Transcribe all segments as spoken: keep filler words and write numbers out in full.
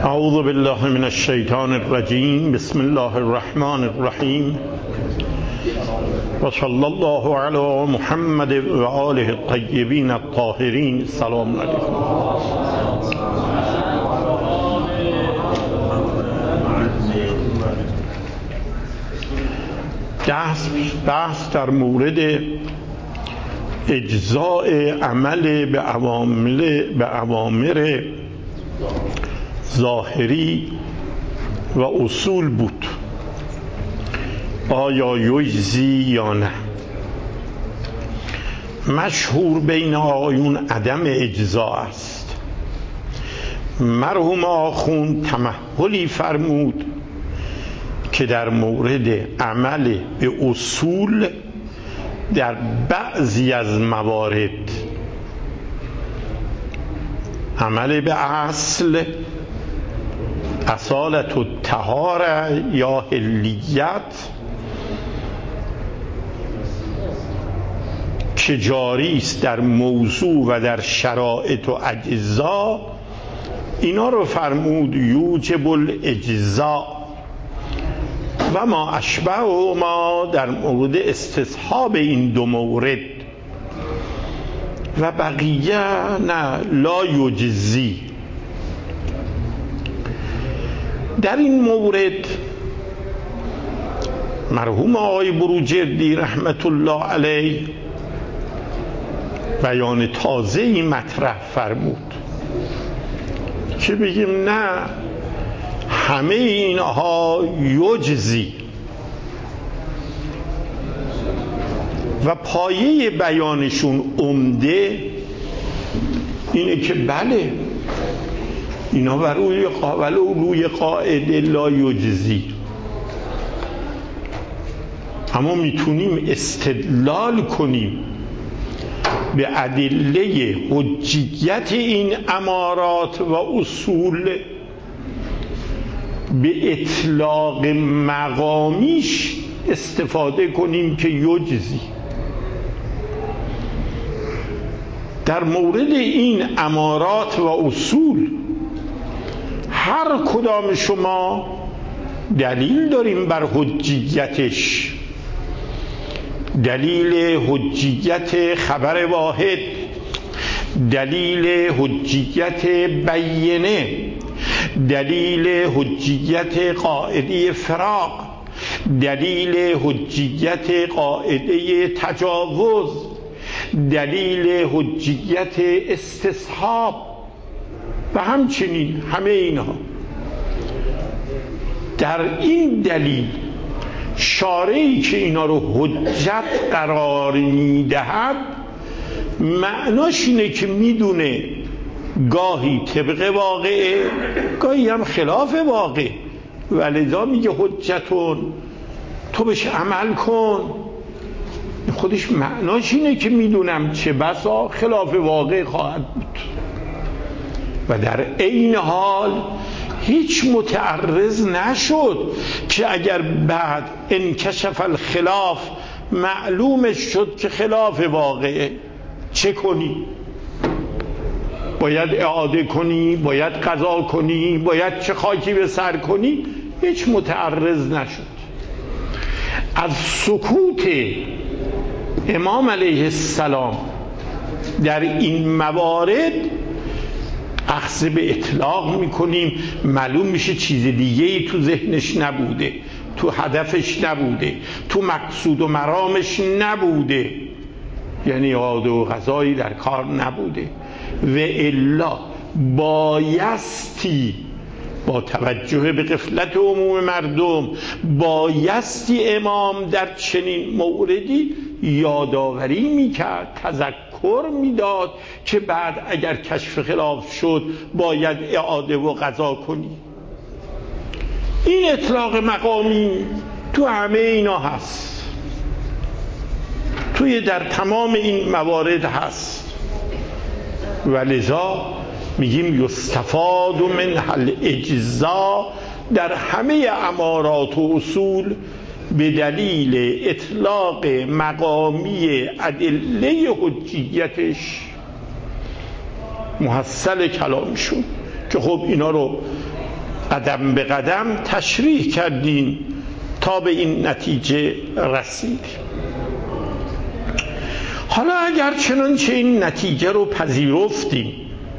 اعوذ بالله من الشیطان الرجیم. بسم الله الرحمن الرحیم و صلی الله علی محمد و آله الطیبین الطاهرین. سلام علیکم. بحث بحث در مورد اجزاء عمل به اوامر به اوامر ظاهری و اصول بود. آیا یجزی یا نه؟ مشهور بین آیون عدم اجزا است. مرحوم آخوند تمهلی فرمود که در مورد عمل به اصول در بعضی از موارد عمل به اصل، اصالت و طهاره یا حلیت که جاری است در موضوع و در شرایط و اجزا، اینا رو فرمود یوجب الاجزاء و ما اشبه و ما در مورد استصحاب این دو مورد و بقیه نه لا یجزی. در این مورد مرحوم آقای بروجردی رحمت الله علیه بیان تازه‌ای مطرح فرمود که بگیم نه، همه اینها یجزی و پایه بیانشون عمده اینه که بله، اینا بر روی قابل و روی قاعده لا یجزی، اما میتونیم استدلال کنیم به ادله حجیت این امارات و اصول به اطلاق مقامیش استفاده کنیم که یجزی. در مورد این امارات و اصول هر کدام شما دلیل داریم بر حجیتش، دلیل حجیت خبر واحد، دلیل حجیت بیینه، دلیل حجیت قاعده فراق، دلیل حجیت قاعده تجاوز، دلیل حجیت استصحاب و همچنین همه اینها. در این دلیل شارعی که اینا رو حجت قرار میدهد معناش اینه که میدونه گاهی طبق واقعه، گاهی هم خلاف واقع، ولذا میگه حجتون، تو بهش عمل کن. خودش معناش اینه که میدونم چه بسا خلاف واقع خواهد بود و در عین حال هیچ متعرض نشد که اگر بعد انکشف الخلاف معلومش شد که خلاف واقعه چه کنی؟ باید اعاده کنی؟ باید قضا کنی؟ باید چه خاکی به سر کنی؟ هیچ متعرض نشد. از سکوت امام علیه السلام در این موارد اخذ به اطلاق میکنیم، معلوم میشه چیز دیگه ای تو ذهنش نبوده، تو هدفش نبوده، تو مقصود و مرامش نبوده، یعنی اعاده و قضایی در کار نبوده و الا بایستی با توجه به غفلت عموم مردم بایستی امام در چنین موردی یادآوری میکرد، تذکر میداد که بعد اگر کشف خلاف شد باید اعاده و قضا کنی. این اطلاق مقامی تو همه اینا هست، توی در تمام این موارد هست، ولذا میگیم یستفاد من حل اجزا در همه امارات و اصول به دلیل اطلاق مقامی ادله حجیتش محصل کلامشون، که خب اینا رو قدم به قدم تشریح کردیم تا به این نتیجه رسیدیم. حالا اگر چنانچه این نتیجه رو پذیرفتیم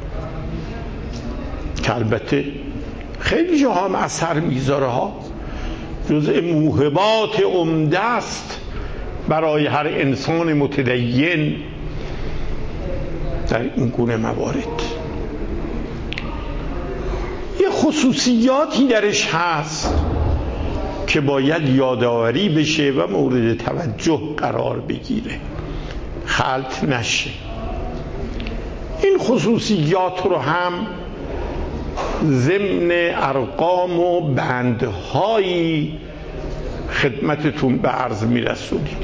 که البته خیلی جاها هم اثر میذاره ها، جزء موهبات عمده است برای هر انسان متدین در این گونه موارد. یه خصوصیاتی درش هست که باید یادآوری بشه و مورد توجه قرار بگیره، خلط نشه. این خصوصیات رو هم ضمن ارقام و بندهایی خدمتتون به عرض میرسونیم.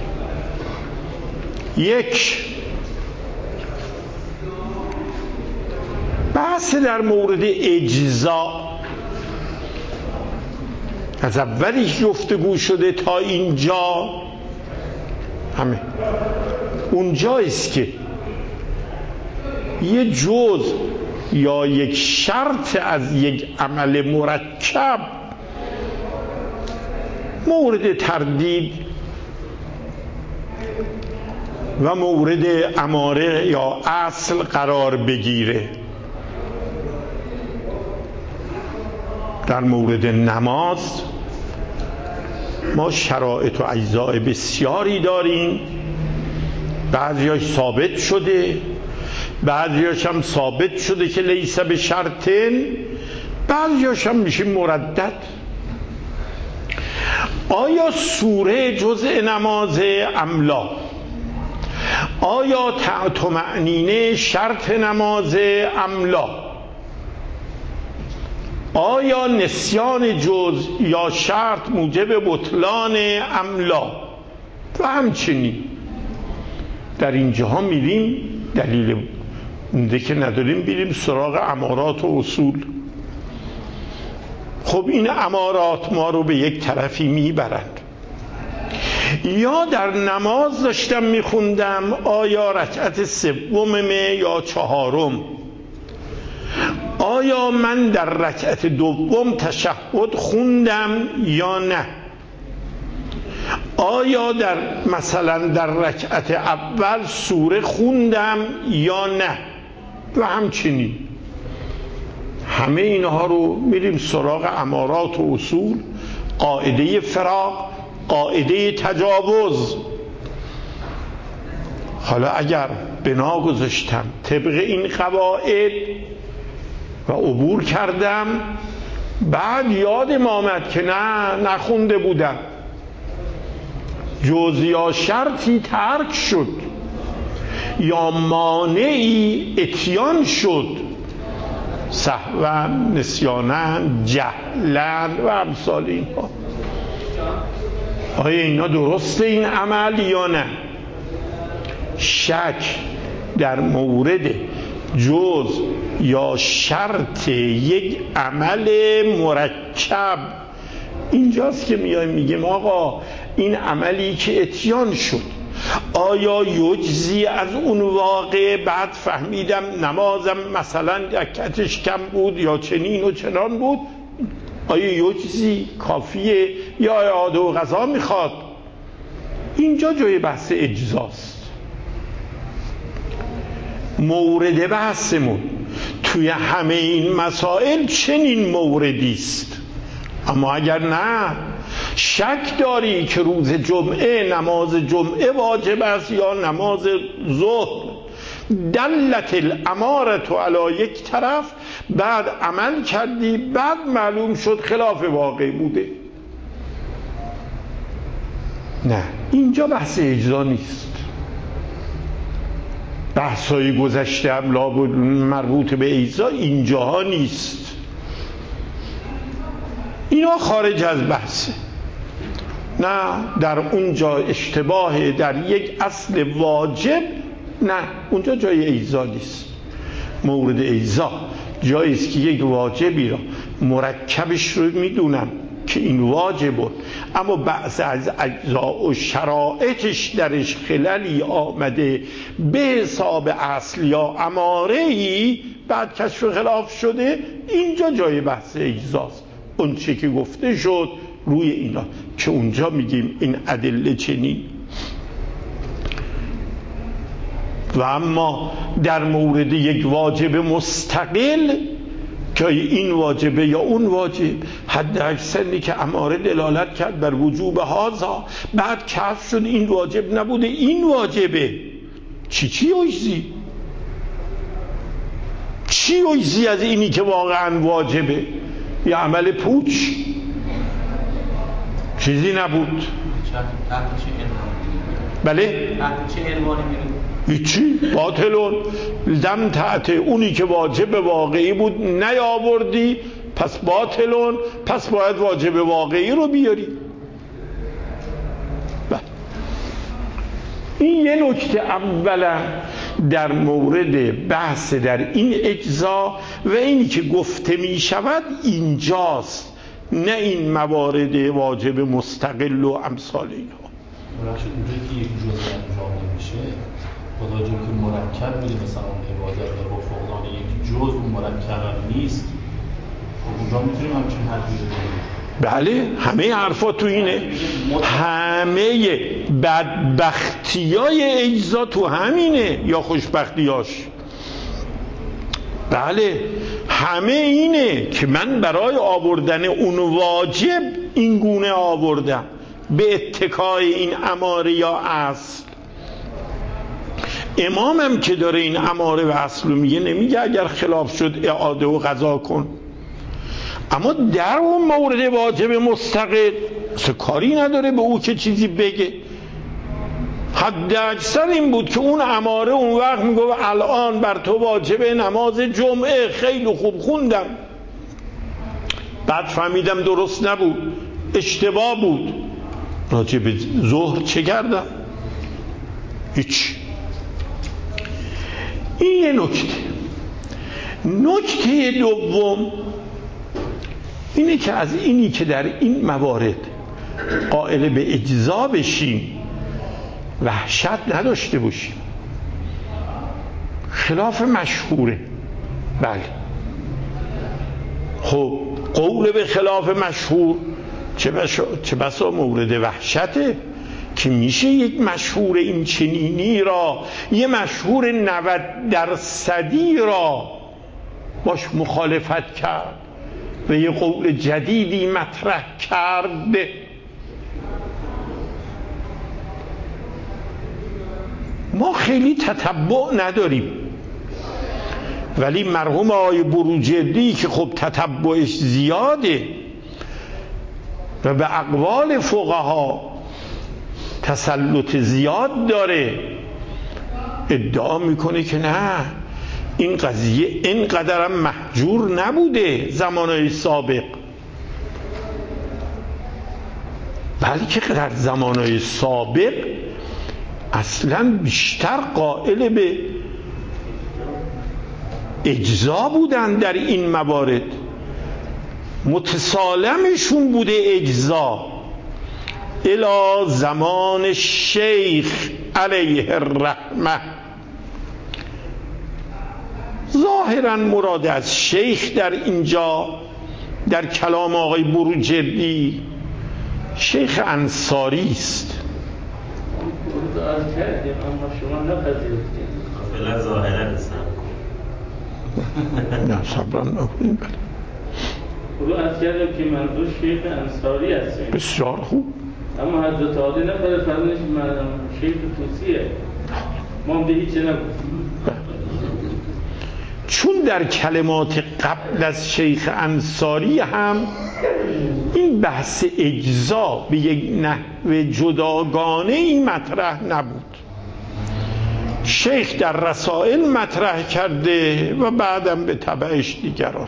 یک، بحث در مورد اجزا. از اولی گفتگو شده تا اینجا همه اونجاییست که یه جزء یا یک شرط از یک عمل مرکب مورد تردید و مورد اماره یا اصل قرار بگیره. در مورد نماز ما شرایط و اجزاء بسیاری داریم، بعضیاش ثابت شده، بعضیاش هم ثابت شده که لیس به شرطن، بعضیاش هم میشه مردد. آیا سوره جزء نماز ام لا؟ آیا طمأنینه شرط نماز ام لا؟ آیا نسیان جز یا شرط موجب بطلان ام لا؟ و همچنین در اینجاها میریم دلیل اونده که نداریم بیریم سراغ امارات و اصول. خب این امارات ما رو به یک طرفی میبرند. یا در نماز داشتم میخوندم آیا رکعت سوممه یا چهارم، آیا من در رکعت دوم تشهد خوندم یا نه، آیا در مثلا در رکعت اول سوره خوندم یا نه و همچنین. همه اینها رو میریم سراغ امارات و اصول، قاعده فراق، قاعده تجاوز. حالا اگر بنا گذاشتم طبق این قواعد و عبور کردم، بعد یادم آمد که نه نخونده بودم، جز یا شرطی ترک شد یا مانعی اتیان شد، سهوا، نسیانا، جهلا و امثال اینها. آیا اینا درسته این عمل یا نه؟ شک در مورد جز یا شرط یک عمل مرکب اینجاست که میایم میگیم آقا این عملی که اتیان شد آیا یجزی از اون واقع؟ بعد فهمیدم نمازم مثلا رکعتش کم بود یا چنین و چنان بود، آیا یجزی کافیه یا اعاده و قضا میخواد؟ اینجا جای بحث اجزاست. مورد بحثمون توی همه این مسائل چنین موردی است. اما اگر نه شک داری که روز جمعه نماز جمعه واجب است یا نماز ظهر، دلت الامارة علی یک طرف، بعد عمل کردی بعد معلوم شد خلاف واقع بوده، نه اینجا بحث اجزا نیست. بحثای گذشته هم لابد مربوط به اجزا اینجاها نیست، اینا خارج از بحثه. نه در اونجا اشتباه در یک اصل واجب، نه اونجا جای اجزا نیست. مورد اجزا جایی است که یک واجبی را مرکبش رو میدونم که این واجب بود، اما بعض از اجزا و شرایطش درش خللی آمده به حساب اصل یا اماره‌ای بعد کشف خلاف شده، اینجا جای بحث اجزاست. اون چه که گفته شد روی اینا، که اونجا میگیم این ادله چنین. و اما در مورد یک واجب مستقل که این واجبه یا اون واجب، حد اکثری که اماره دلالت کرد بر وجوب هازا، بعد کشف شد این واجب نبوده این واجبه، چی چی عجزی؟ چی عجزی از اینی که واقعا واجبه؟ یه عمل پوچ، چیزی نبود. بله؟ چه عنوانی می‌رید؟ هیچی، باطلون لم تأته، اونی که واجب واقعی بود نیاوردی پس باطلون، پس باید واجب واقعی رو بیاری. بله. این یه نکته اولا در مورد بحث در این اجزا و اینی که گفته می شود اینجاست، نه این موارد واجب مستقل و امثال اینها. مرشد اونجایی که یک جزء انجام نمیشه با توجه که مرکب میره، مثلا عبادت و فقدان یک جزء اون مرکب هم نیست، اونجا میتونیم همچین حرفی بزنیم. بله، همه حرفا تو اینه، همه بدبختیای اجزا تو همینه یا خوشبختیاش. بله، همه اینه که من برای آوردن اون واجب این گونه آوردم به اتکای این اماره یا اصل. امامم که داره این اماره و اصل رو میگه، نمیگه اگر خلاف شد اعاده و قضا کن، اما در اون مورد واجب مستقل اصلا کاری نداره به او که چیزی بگه. حد اکثر این بود که اون اماره اون وقت میگه الان بر تو واجب نماز جمعه، خیلی خوب خوندم، بعد فهمیدم درست نبود، اشتباه بود، راجع به ظهر چه کردم؟ هیچ. این یه نکته. نکته دوم اینه که از اینی که در این موارد قائل به اجزا بشیم وحشت نداشته باشیم. خلاف مشهوره، بله. خب قول به خلاف مشهور چه بسا, چه بسا مورد وحشته که میشه یک مشهور این چنینی را، یه مشهور نود درصدی را باش مخالفت کرد و یه قول جدیدی مطرح کرد. ما خیلی تتبع نداریم، ولی مرحوم آقای بروجردی که خب تتبعش زیاده و به اقوال فقها تسلط زیاد داره، ادعا میکنه که نه، این قضیه اینقدرم محجور نبوده زمانهای سابق، بلکه در زمانهای سابق اصلا بیشتر قائل به اجزا بودن در این موارد، متسالمشون بوده اجزا الی زمان شیخ علیه الرحمه. ظاهرا مراد از شیخ در اینجا در کلام آقای بروجردی شیخ انصاری است. اما شما نپذیرفتید. فعلا ظاهرا هستم. نه صبرا نکنید. بله. رو از کردم که منظور شیخ انصاری هست. بسیار خوب. اما حضرت عالی نفر فرمودش من شیخ توسیه. ما به هیچ نگفتیم. چون در کلمات قبل از شیخ انصاری هم این بحث اجزا به یک نحو جداگانه ای مطرح نبود. شیخ در رسائل مطرح کرده و بعدم به تبعش دیگران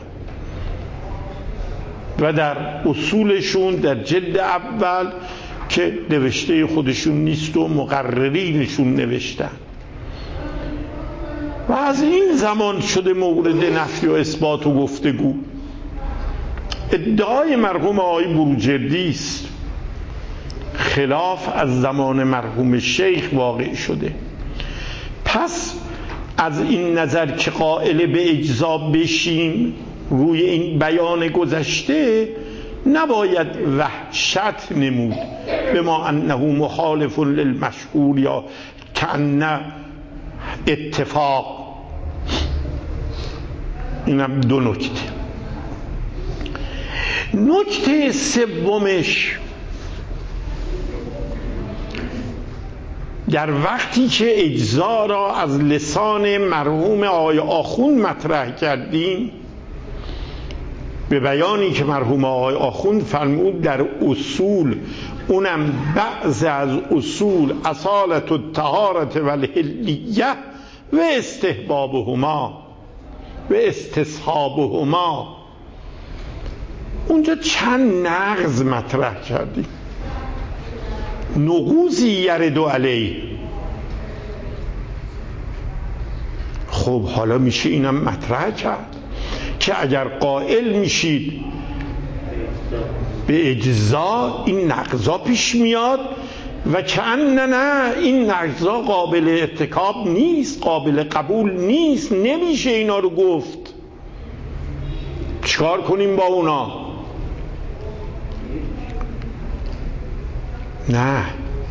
و در اصولشون در جلد اول که نوشته خودشون نیست و مقررینشون نوشتن و از این زمان شده مورد نفی و اثبات و گفتگو. ادعای مرحوم آقای بروجردی است، خلاف از زمان مرحوم شیخ واقع شده. پس از این نظر که قائل به اجزا بشیم روی این بیان گذشته، نباید وحشت نمود به ما انه مخالف للمشهور یا کأن اتفاق. اینم دو نکته. نکته سومش، در وقتی که اجزا را از لسان مرحوم آقای آخوند مطرح کردیم، به بیانی که مرحوم آقای آخوند فرمود در اصول، اونم بعض از اصول اصالت الطهارة و الحلیه و استحبابهما و استصحابهما، اونجا چند نقض مطرح کردیم. نقوضی یرد علیه. خب حالا میشه اینم مطرح کرد که اگر قائل میشید به اجزا، این نقضا پیش میاد و کأن نه این نقضا قابل ارتکاب نیست، قابل قبول نیست، نمیشه اینا رو گفت. چیکار کنیم با اونا؟ نه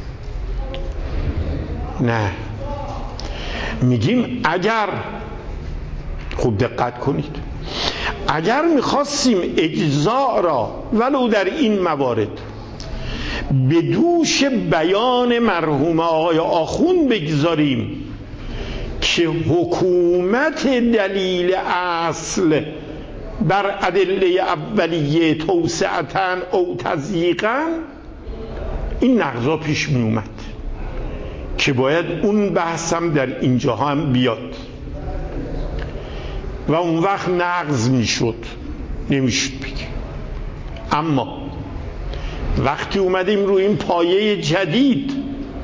نه میگیم اگر، خوب دقت کنید، اگر میخواستیم اجزا را ولو در این موارد به دوش بیان مرحوم آقای آخوند بگذاریم که حکومت دلیل اصل بر ادله اولیه توسعتن او تضییقن، این نقضا پیش می اومد که باید اون بحثم در اینجا هم بیاد و اون وقت نقض می شد، نمیشد بگیم. اما وقتی اومدیم روی این پایه جدید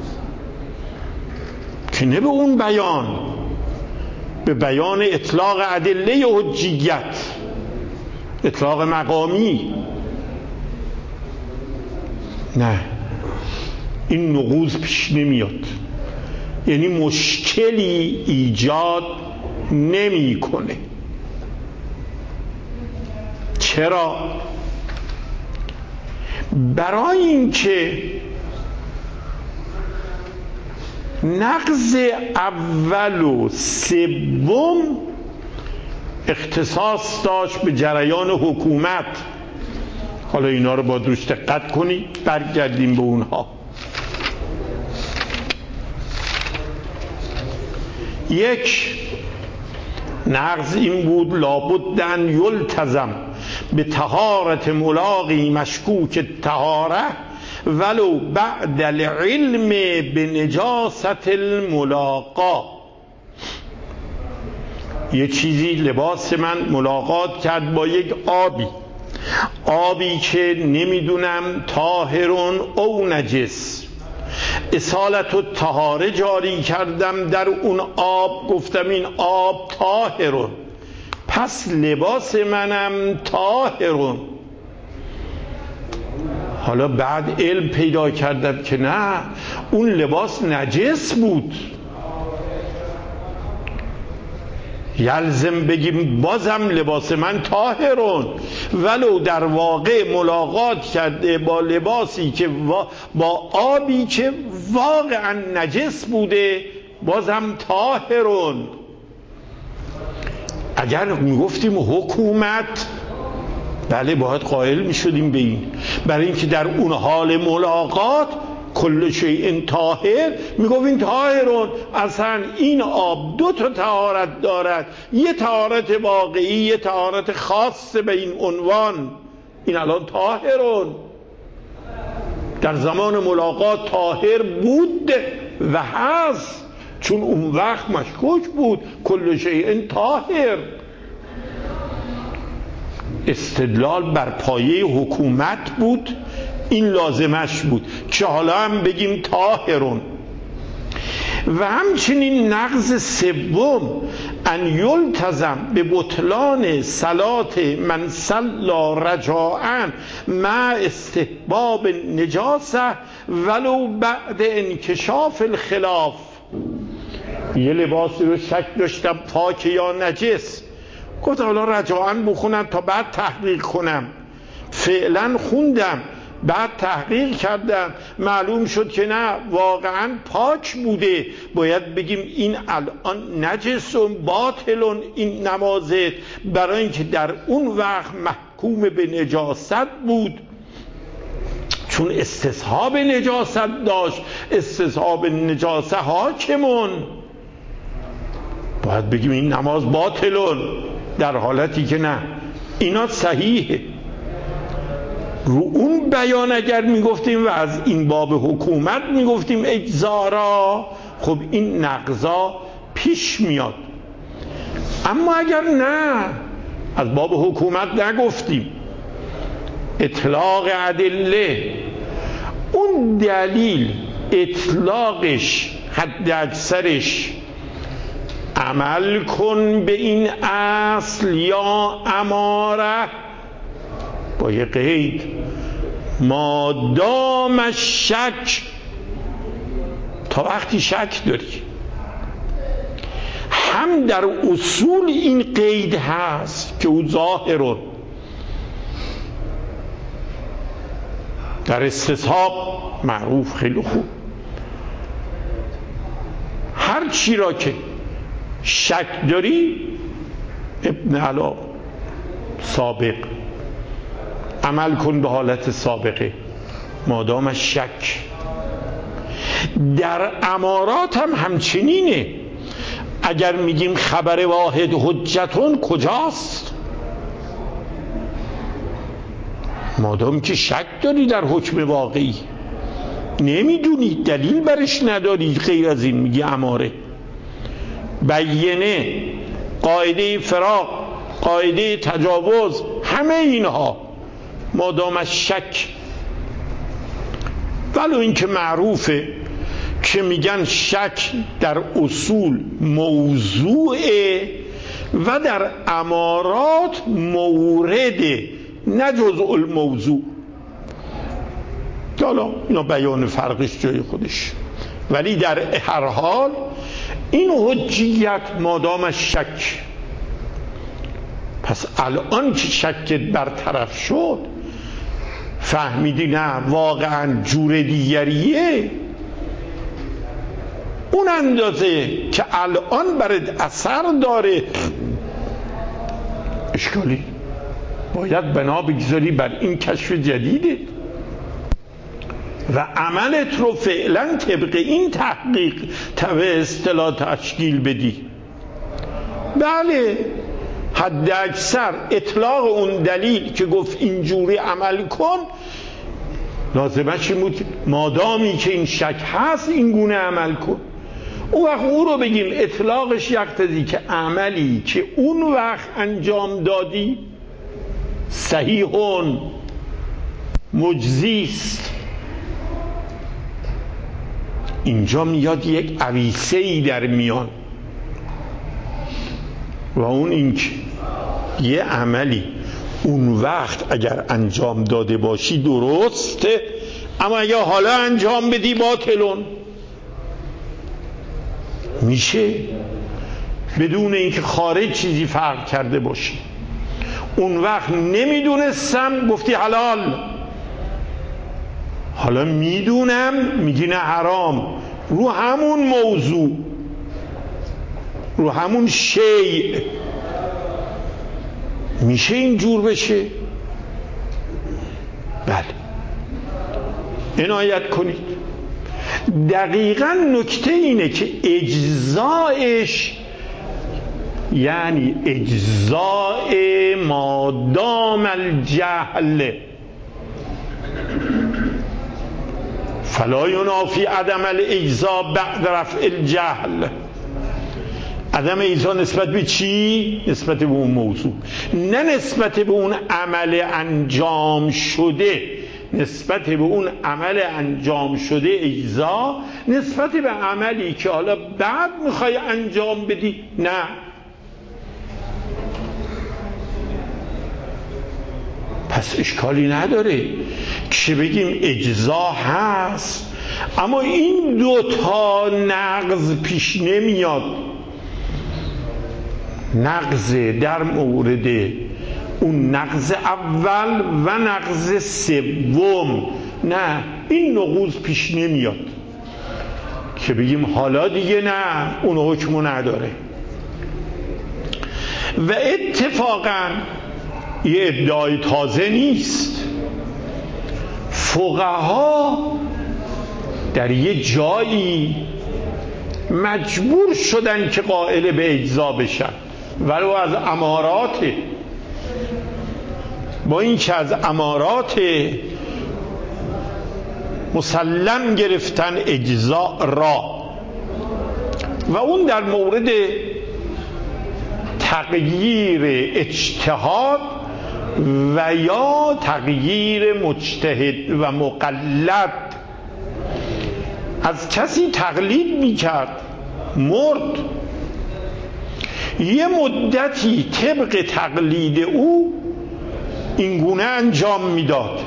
که نه به اون بیان، به بیان اطلاق ادله حجیت، اطلاق مقامی، نه این نقوض پیش نمیاد، یعنی مشکلی ایجاد نمیکنه. چرا؟ برای اینکه نقض اول و سوم اختصاص داشت به جریان حکومت. حالا اینا رو با روش دقت کنید، برگردیم به اونها. یک نقض این بود لابد ان یلتزم به طهارت ملاقی مشکوک طهاره ولو بعد العلم به نجاست الملاقا. یه چیزی، لباس من ملاقات کرد با یک آبی، آبی که نمیدونم طاهرون او نجس، اصالت و طهاره جاری کردم در اون آب، گفتم این آب طاهرون، پس لباس منم طاهرون. حالا بعد علم پیدا کردم که نه، اون لباس نجس بود، یلزم بگیم بازم لباس من طاهرون، ولو در واقع ملاقات کرده با لباسی که با آبی که واقعا نجس بوده، بازم طاهرون. اگر میگفتیم حکومت، بله باید قائل میشدیم به این، برای اینکه در اون حال ملاقات کل شیء طاهر، میگفتیم طاهرون، اصلا این آب دو تا طهارت دارد، یه طهارت واقعی، یه طهارت خاص به این عنوان، این الان طاهرون. در زمان ملاقات طاهر بود و هست، چون اون وقت مشکوک بود، کل شیء طاهر. استدلال بر پایه حکومت بود، این لازمش بود که حالا هم بگیم طاهرون. و همچنین نقض سوم ان یلتزم به بطلان صلات من صلا رجاء مع استحباب نجاسه ولو بعد انکشاف الخلاف. یه لباسی رو شک داشتم پاک یا نجس، گفتم حالا رجاء بخونم تا بعد تحقیق کنم. فعلا خوندم، بعد تحقیق کردم، معلوم شد که نه، واقعا پاک بوده، باید بگیم این الان نجس و باطل این نمازت، برای اینکه در اون وقت محکوم به نجاست بود، چون استصحاب نجاست داشت، استصحاب نجاست حاکمون، باید بگیم این نماز باطلون، در حالتی که نه، اینا صحیحه. رو اون بیان اگر میگفتیم و از این باب حکومت میگفتیم اجزارا، خب این نقضا پیش میاد. اما اگر نه، از باب حکومت نگفتیم، اطلاق ادله، اون دلیل اطلاقش حد اکثرش عمل کن به این اصل یا اماره، با یه قید، مادام شک، تا وقتی شک داری. هم در اصول این قید هست که او ظاهرون، در استصحاب معروف خیلی خوب، هر چی را که شک داری ابن علا سابق عمل کن به حالت سابقه مادام شک. در امارات هم همچنینه. اگر میگیم خبر واحد حجتون کجاست؟ مادام که شک داری در حکم واقعی، نمیدونی، دلیل برش نداری، غیر از این میگی اماره. بینه، قاعده فراق، قاعده تجاوز، همه اینها مادام شک. ولو این که معروفه که میگن شک در اصول موضوعه و در امارات مورده، نه جزء الموضوع. حالا اینا بیان فرقش جای خودش، ولی در هر حال این حجیت مادام شک. پس الان که شکت برطرف شد، فهمیدی نه واقعا جور دیگریه، اون اندازه که الان برات اثر داره، اشکالی باید بنا بگذاری بر این کشف جدیده و عملت رو فعلا طبق این تحقیق طبق اصطلاح تشکیل بدی. بله، حد اکثر اطلاق اون دلیل که گفت اینجوری عمل کن لازمش این بود مادامی که این شک هست این گونه عمل کن. اون وقت او رو بگیم اطلاقش یقتضی که عملی که اون وقت انجام دادی صحیحون مجزیست. اینجا میاد یک عویسه‌ای در میان و اون اینکه یه عملی اون وقت اگر انجام داده باشی درسته، اما اگر حالا انجام بدی باطلون. میشه بدون اینکه خارج چیزی فرق کرده باشی. اون وقت نمیدونستم گفتی حلال، حالا میدونم میگی نه حرام، رو همون موضوع، رو همون شیء. میشه اینجور بشه؟ بله، عنایت کنید. دقیقاً نکته اینه که اجزایش یعنی اجزاء مادام الجهل فلا ینافی عدم الاجزاء بعد رفع الجهل. عدم اجزا نسبت به چی؟ نسبت به اون موضوع، نه نسبت به اون عمل انجام شده. نسبت به اون عمل انجام شده اجزا، نسبت به عملی که حالا بعد میخوای انجام بدی نه. پس اشکالی نداره که بگیم اجزا هست، اما این دوتا نقض پیش نمیاد. نقض در مورد اون نقض اول و نقض سوم. نه، این نقوض پیش نمیاد که بگیم حالا دیگه نه اون حکمو نداره. و اتفاقا یه ادعای تازه نیست. فقها در یه جایی مجبور شدن که قائل به اجزا بشن، ولو از امارات، با این که از امارات مسلم گرفتن اجزا را، و اون در مورد تغییر اجتهاد و یا تغییر مجتهد و مقلد. از کسی تقلید میکرد مرد، یه مدتی طبق تقلید او این گونه انجام میداد،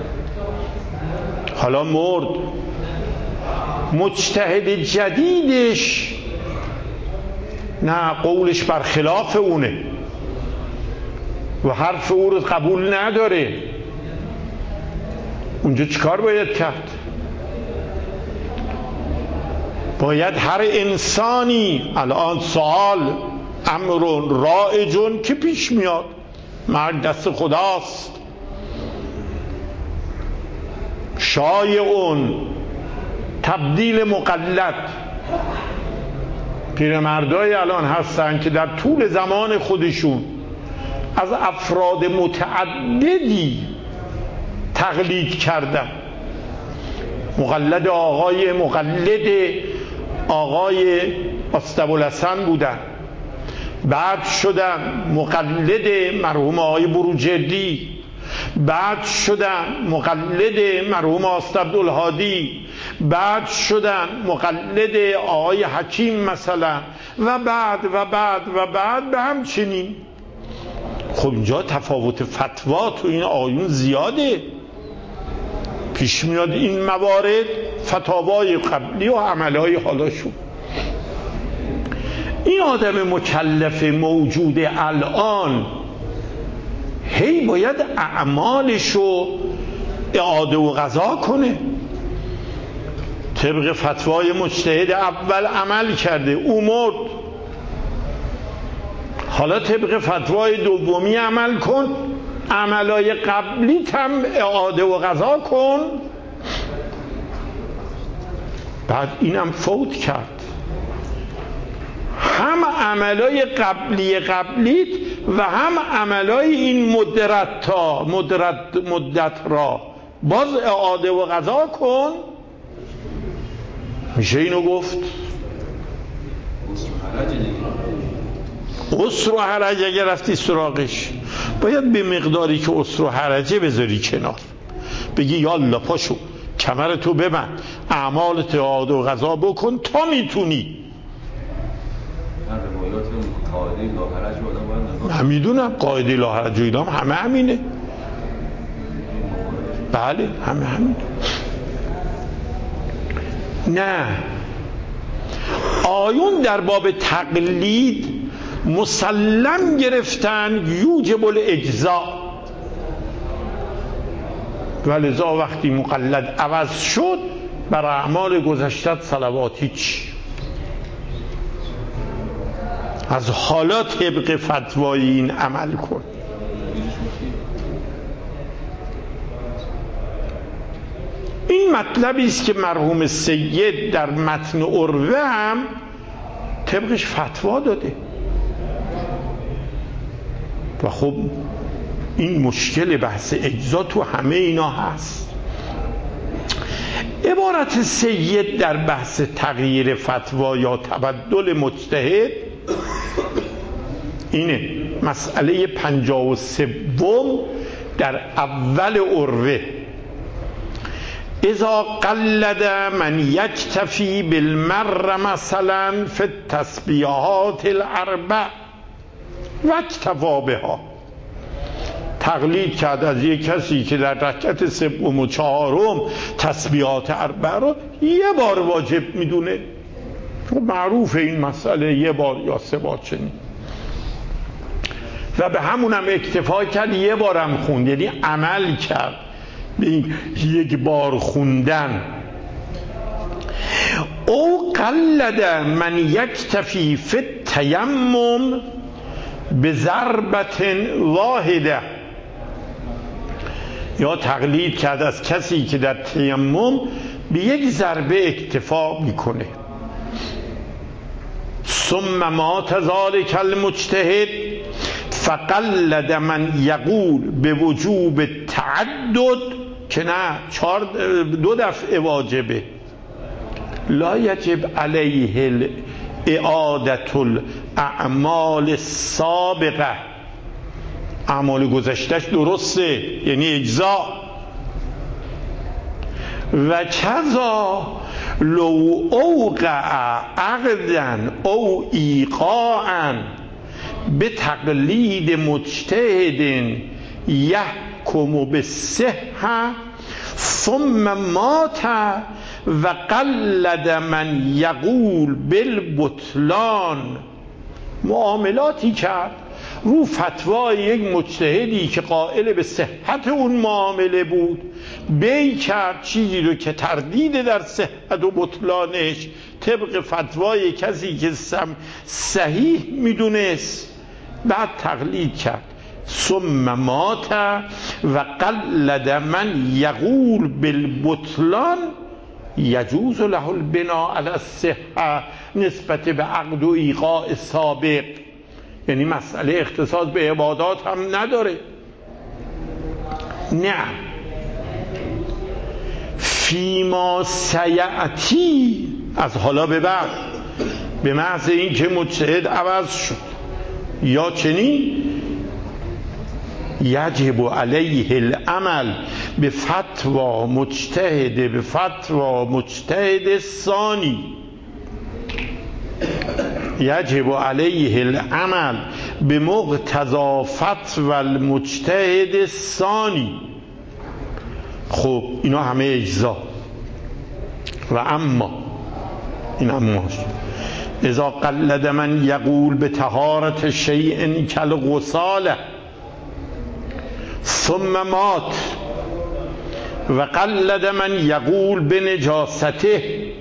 حالا مرد، مجتهد جدیدش نه، قولش برخلاف اونه و حرف او رو قبول نداره. اونجا چیکار باید کرد؟ باید هر انسانی، الان سوال امر رائجون که پیش میاد، مرگ دست خداست، شایعون تبدیل مقلد. پیرمردای الان هستن که در طول زمان خودشون از افراد متعددی تقلید کردن. مقلد آقای مقلد آقای استبوالحسن بودن، بعد شدن مقلد مرحوم آقای بروجردی، بعد شدن مقلد مرحوم استعبدالهادی، بعد شدن مقلد آقای حکیم مثلا، و بعد و بعد و بعد به همچنین. خب اینجا تفاوت فتوا تو این آیون زیاده، پیش میاد این موارد، فتاوای قبلی و عملهای حالاشون. این آدم مکلف موجود الان هی باید اعمالشو اعاده و قضا کنه. طبق فتوای مجتهد اول عمل کرده، او مرد، حالا طبق فتوای دومی عمل کن، عملای قبلی هم اعاده و قضا کن. بعد اینم فوت کرد، هم عملای قبلی قبلیت و هم عملای این مدت تا مدت مدت را باز اعاده و قضا کن. میشه اینو گفت اسر و حرج. اگر رفتی سراغش باید به مقداری که اسر و حرجه بذاری کنار، بگی یالا پاشو کمرتو ببند، اعمالت اعاده و قضا بکن تا میتونی. من میدونم قاعده لا حرج و ایلام همه همینه، بله همه همینه. نه، آیون در باب تقلید مسلم گرفتن یوجب الاجزا، ولذا وقتی مقلد عوض شد بر اعمال گذشته صلوات هیچ. از حالا طبق فتوای این عمل کن. این مطلبی است که مرحوم سید در متن عروه هم طبقش فتوا داده. و خب این مشکل بحث اجزا تو همه اینا هست. عبارت سید در بحث تغییر فتوا یا تبدل مجتهد اینه، مسئله پنجاه و سوم در اول عروه: اذا قلد من یکتفی بالمر مثلا فی التسبیحات الاربع و اکتفا بها. تقلید کرد از یک کسی که در رکعت سوم و چهارم تسبیحات اربع رو یه بار واجب میدونه. معروف این مسئله، یه بار یا سه بار چنین. و به همونم اکتفا کرد، یه بارم خوند، یعنی عمل کرد به این یک بار خوندن. او قلد من یکتفی فی التیمم به ضربت واحده، یا تقلید کرد از کسی که در تیمم به یک ضربه اکتفا میکنه. ثم مات ذلک المجتهد فقلد من یقول به وجوب تعدد، که نه چهار دو دفعه واجبه، لا یجب علیه اعادت الاعمال السابقه، اعمال گذشتش درسته یعنی اجزا. و کذا لو اوقع عقدا او ایقاعا به تقلید مجتهد یحکم بالصحة ثم مات و قلد من یقول بالبطلان، معاملاتی کرد رو فتوای یک مجتهدی که قائل به صحت اون معامله بود، بی کرد چیزی رو که تردید در صحت و بطلانش طبق فتوای کسی که صحیح میدونست، بعد تقلید کرد. ثم مات و قلد من یقول بالبطلان یجوز له البناء علی الصحة نسبت به عقد و ایقاع سابق، یعنی مسئله اختصاص به عبادات هم نداره. نه فیما سیعتی، از حالا به بعد، به محض این که مجتهد عوض شد یا چنین، یجب علیه العمل به فتوا مجتهد به فتوا مجتهد ثانی، یجب علیه العمل به مقتضا فتوا المجتهد ثانی. خب اینا همه اجزا. و اما این اماش اذا قلد من یقول به طهارت شیء کالغساله ثم مات و قلد من یقول به نجاسته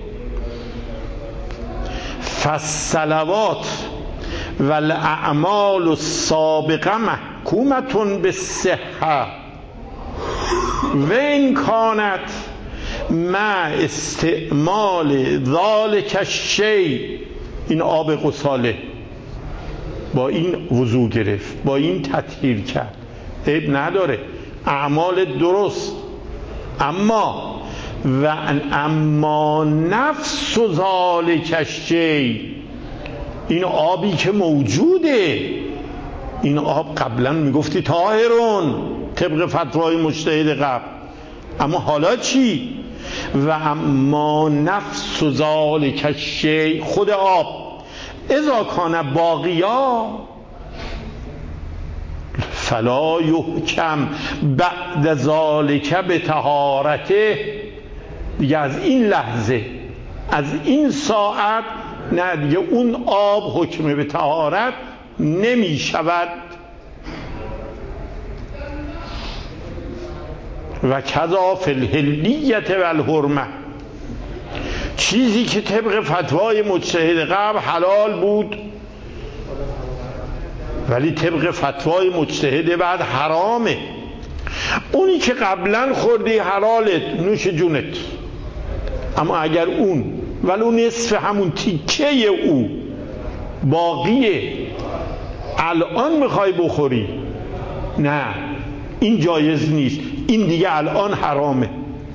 فالصلوات والاعمال السابقه محکومه بالصحه و این کانت مع استعمال ذالک الشیء، این آب غساله با این وضو گرفت، با این تطهیر کرد، عیب نداره، اعمال درست. اما و اما نفس ذالک الشیء، این آبی که موجوده، این آب قبلا میگفتی طاهرون طبق فتوای مجتهد قبل، اما حالا چی؟ و اما نفس ذالک الشیء، خود آب، اذا کان باقیا فلا یحکم بعد ذالک به طهارته، دیگه از این لحظه از این ساعت نه دیگه اون آب حکم به طهارت نمی شود. و کذا فی الحلیت و الحرمه، چیزی که طبق فتوای مجتهد قبل حلال بود ولی طبق فتوای مجتهد بعد حرامه، اونی که قبلا خوردی حلالت، نوش جونت، اما اگر اون ولو نصف همون تیکه او باقیه الان میخوای بخوری، نه این جایز نیست، این دیگه الان حرامه.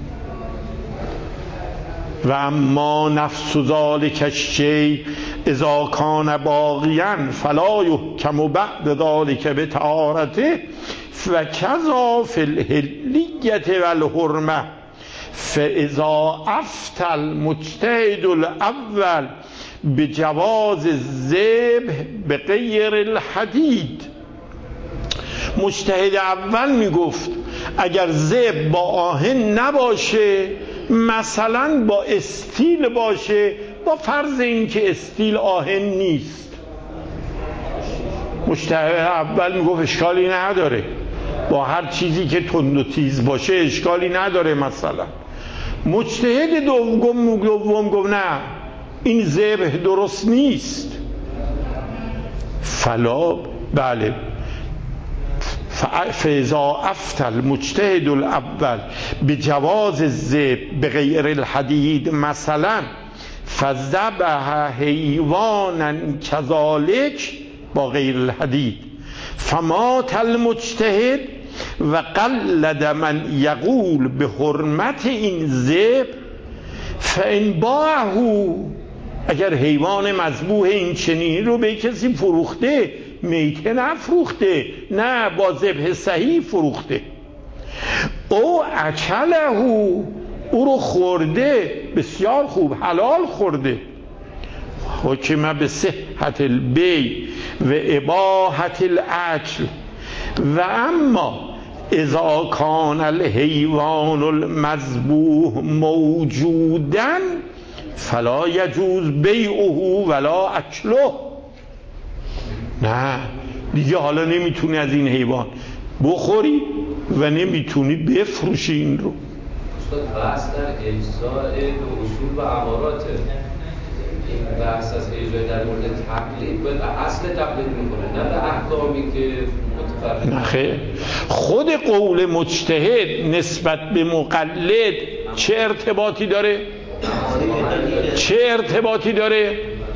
و اما نفس ذالک الشیء اذا کان باقیا فلا یحکم بعد ذالک به طهارته و کذا فی الحلیة و الحرمه، فاذا افتى المجتهد الاول بجواز الذبح بغیر الحدید، مجتهد اول میگفت اگر ذبح با آهن نباشه، مثلا با استیل باشه، با فرض این که استیل آهن نیست، مجتهد اول میگفت اشکالی نداره، با هر چیزی که تند و تیز باشه اشکالی نداره. مثلا مجتهد دوم دوم گفت نه این ذبح درست نیست. فلا بله فاذا افتى المجتهد الاول بجواز الذبح بغیر الحدید مثلا فذبح حیوانا كذلك با غیر الحدید فمات المجتهد و قلد من یقول به حرمت این ذبح فان باعه، اگر حیوان مذبوح این چنین رو به کسی فروخته، میته نفروخته، نه با ذبح صحیح فروخته، او اکله او رو خورده، بسیار خوب حلال خورده، حکم به صحت البیع و اباحت الاکل. و اما اذا کان الحیوان المذبوح موجودا فلا یجوز بیعه ولا اکله. نه دیگه حالا نمیتونی از این حیوان بخوری و نمیتونی بفروشی این رو. بحث در اجزاء دو اصول و اماراته، این بحث از اجزاء در مورد تقلید باید اصل تقلید میکنه، نه به احکامی که متفرق. نه خیر، خود قول مجتهد نسبت به مقلد چه ارتباطی داره؟ چه ارتباطی داره؟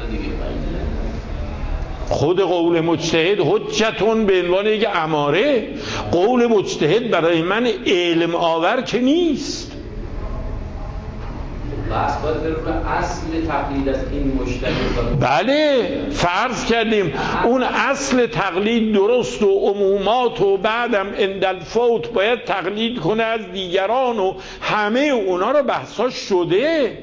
خود قول مجتهد حجتون به عنوان یک اماره. قول مجتهد برای من علم آور که نیست. بس باید برو اصل تقلید از این مجتهد. بله فرض کردیم اون اصل تقلید درست و عمومات و بعدم اندالفوت باید تقلید کنه از دیگران و همه اونا رو بحثاش شده،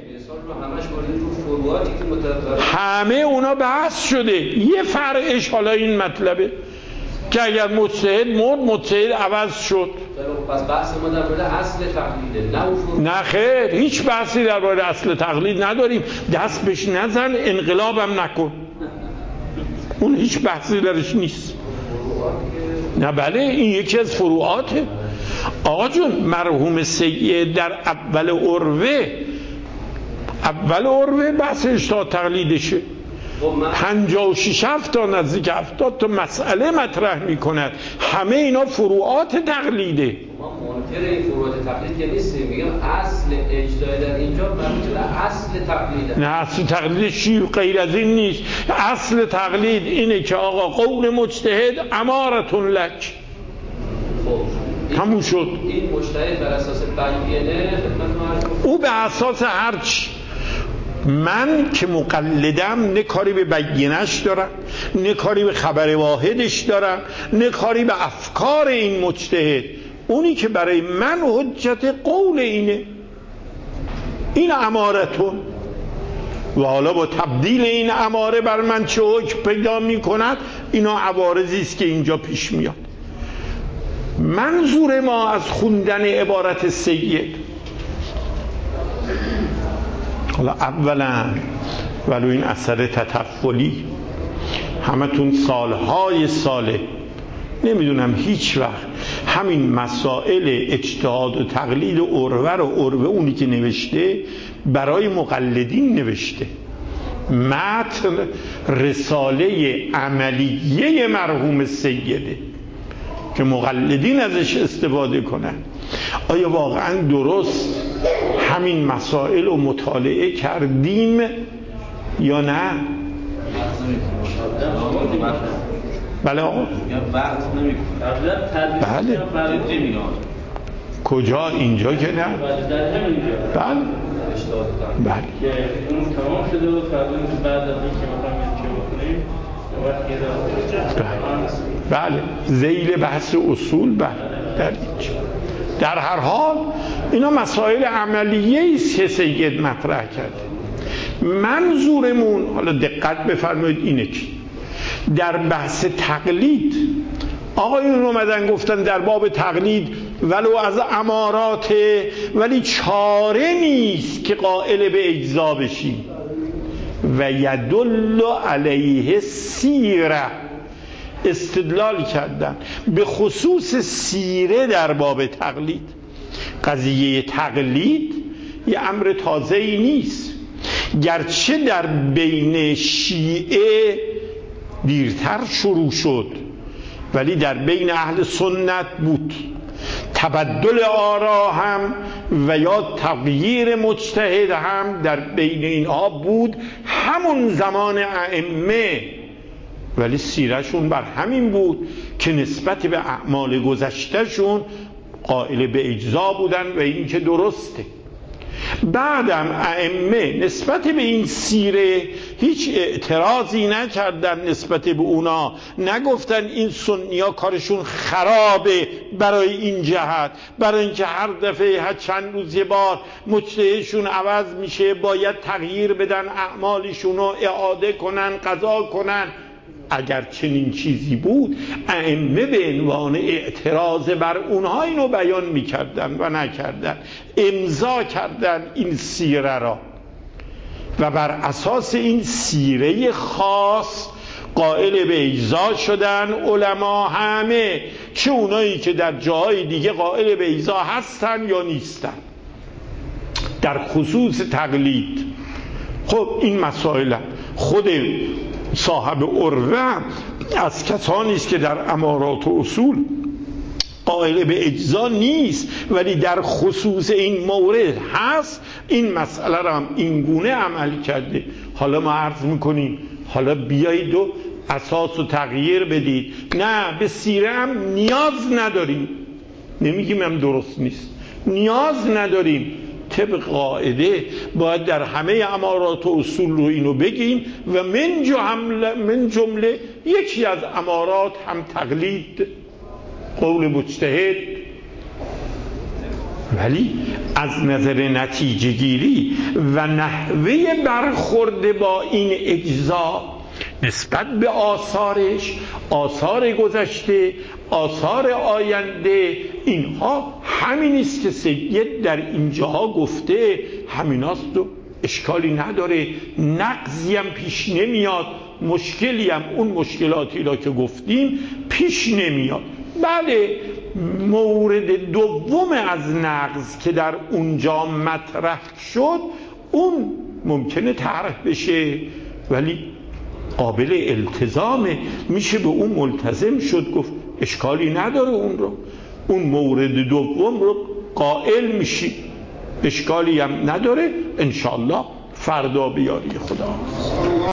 همه اونا بحث شده. یه فرعش حالا این مطلبه که اگر مجتهد مرد مجتهد عوض شد. پس بحث ما در مورد اصل تقلیده، نه نه خیر، هیچ بحثی در مورد اصل تقلید نداریم. دست بهش نزن، انقلابم نکن، اون هیچ بحثی درش نیست. نه بله این یکی از فروعاته. آقا جون مرحوم سید در اول عروه اول عروه بحث اجتهاد تقلیدشه، پنجاه و شش تا نزدیک هفتاد تا مسئله مطرح می کند، همه اینا فروعات تقلیده. ما منکر این فروعات تقلید که نیستیم، میگم اصل اجتهاد در اینجا مربوط به اصل تقلیده. نه اصل تقلیدش چی غیر از این نیست. اصل تقلید اینه که آقا قول مجتهد امارتون لک، تموم شد. این مجتهد بر اساس بیانه او به اساس هرچی، من که مقلدم نه کاری به بیانش دارم، نه کاری به خبر واحدش دارم، نه کاری به افکار این مجتهد. اونی که برای من حجت قول اینه، این امارتون. و حالا با تبدیل این اماره بر من چه حکم پیدا می کند، اینا عوارضی است که اینجا پیش میاد. منظور ما از خوندن عبارت سید، حالا اولا ولو این اثر تطفلی همتون سالهای ساله نمیدونم هیچ وقت همین مسائل اجتهاد و تقلید و عروه رو عروه اونی که نوشته برای مقلدین نوشته، متن رساله عملیه مرحوم سیده که مقلدین ازش استفاده کنن. آیا واقعا درست همین مسائل رو مطالعه کردیم یا نه؟ بله آقا بله کجا؟ اینجا که نه؟ بله بله اون تمام شده و فرمودیم که بعد از این که میخوایم چه بکنیم بله ذیل بحث اصول بله در اینجا. در هر حال اینا مسائل عملیه است که سید مطرح کرده. منظورمون حالا دقت بفرمایید اینه که در بحث تقلید آقایون اومدن گفتن در باب تقلید ولو از امارات، ولی چاره نیست که قائل به اجزا بشیم. و یدل علیه سیره، استدلال کردن به خصوص سیره در باب تقلید. قضیه تقلید یه امر تازه‌ای نیست، گرچه در بین شیعه دیرتر شروع شد ولی در بین اهل سنت بود. تبدل آرا هم و یا تغییر مجتهد هم در بین اینها بود همون زمان ائمه، ولی سیرشون بر همین بود که نسبت به اعمال گذشتهشون قائل به اجزا بودن و این که درسته. بعدم ائمه نسبت به این سیره هیچ اعتراضی نکردن، نسبت به اونا نگفتن این سنیا کارشون خرابه برای این جهت، برای اینکه هر دفعه هر چند روز یه بار مجتهدشون عوض میشه باید تغییر بدن اعمالشون رو اعاده کنن قضا کنن. اگر چنین چیزی بود ائمه به عنوان اعتراض بر اونها اینو بیان میکردن و نکردن، امضا کردن این سیره را و بر اساس این سیره خاص قائل به اجزا شدن علما همه، چه اونایی که در جاهای دیگه قائل به اجزا هستن یا نیستن. در خصوص تقلید خب این مسائل خود صاحب عروه از کسانی است که در امارات و اصول قائل به اجزا نیست ولی در خصوص این مورد هست، این مسئله را هم این گونه عمل کرده. حالا ما عرض میکنیم حالا بیایید و اساس و تغییر بدید، نه به سیره هم نیاز نداریم، نمیگیم هم درست نیست، نیاز نداریم. طبق قاعده باید در همه امارات و اصول رو اینو بگیم و من جمله, من جمله یکی از امارات هم تقلید قول مجتهد. ولی از نظر نتیجه گیری و نحوه برخورد با این اجزا نسبت به آثارش، آثار گذشته، آثار آینده، اینها همین است که سید در اینجاها گفته، همیناست و اشکالی نداره، نقضی هم پیش نمیاد، مشکلی هم اون مشکلاتی را که گفتیم پیش نمیاد. بله مورد دوم از نقض که در اونجا مطرح شد اون ممکنه طرح بشه ولی قابل التزامه، میشه به اون ملتزم شد، گفت اشکالی نداره، اون رو اون مورد دوم رو قائل میشی، اشکالی هم نداره. انشالله فردا بیاری خدا.